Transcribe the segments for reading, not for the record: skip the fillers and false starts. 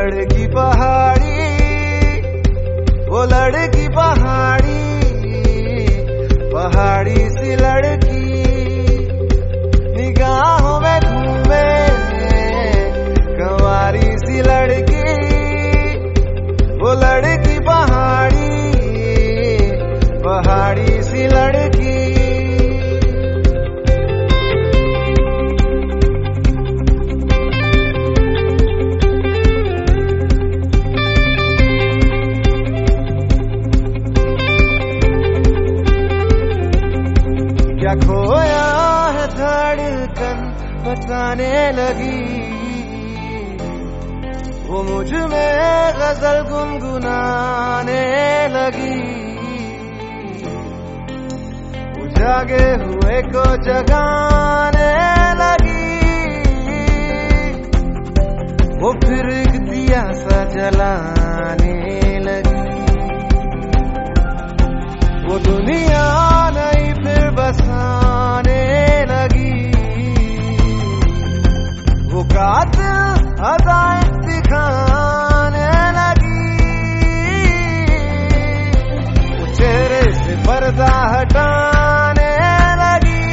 लड़की पहाड़ी, वो लड़की पहाड़ी, पहाड़ी सी लड़की निगाहों में घूमे, कंवारी सी लड़की, वो लड़की पहाड़ी, पहाड़ी सी लड़की। क्या खोया है धड़कन बताने लगी, वो मुझ में गजल गुनगुनाने लगी, वो जागे हुए को जगाने लगी, वो फिर एक दिया सा जलाने लगी, वो दुनिया नहीं फिर बसाने लगी, वो कातिल अदाएं दिखाने लगी, वो चेहरे से पर्दा हटाने लगी,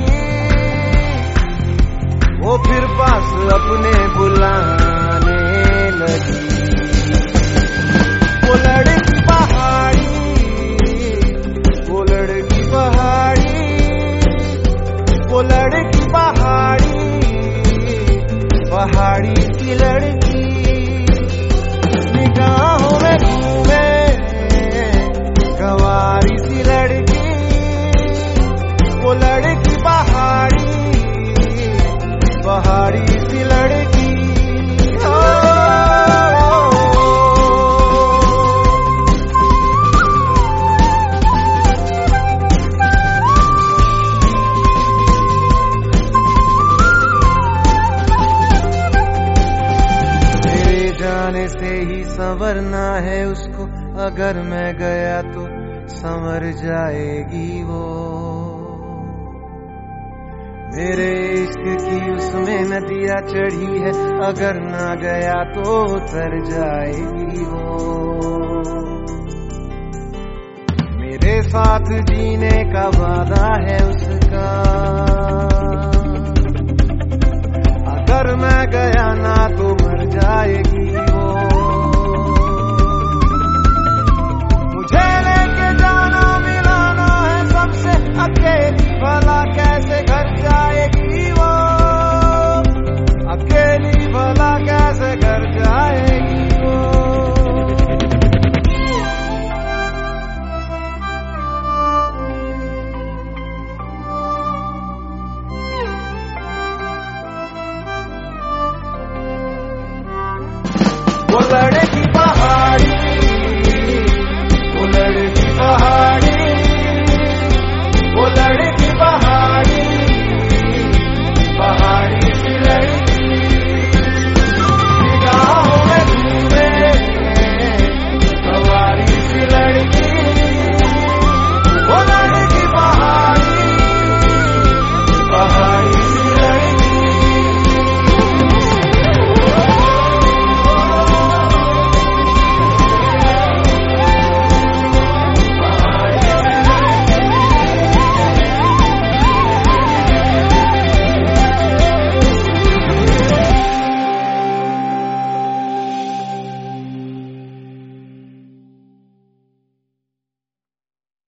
वो फिर पास अपने बुलाने लगी। वो लड़की पहाड़ी, वो लड़की पहाड़ी, वो लड़की पहाड़ी, पहाड़ी की लड़की निगाहों में घूमे, कंवारी सी लड़की, वो लड़की पहाड़ी, पहाड़ी सी लड़की। जाने से ही संवरना है उसको, अगर मैं गया तो संवर जाएगी वो, मेरे इश्क की उसमें नदियाँ चढ़ी है, अगर ना गया तो उतर जाएगी वो, मेरे साथ जीने का वादा है उसका, अगर मैं गया ना तो मर जाएगी वो, मुझे लेके जाना मिलाना है सबसे, अकेली भला कैसे घर जाएगी वो, अकेली भला कैसे घर जाएगी वो। वो लड़की पहाड़ी,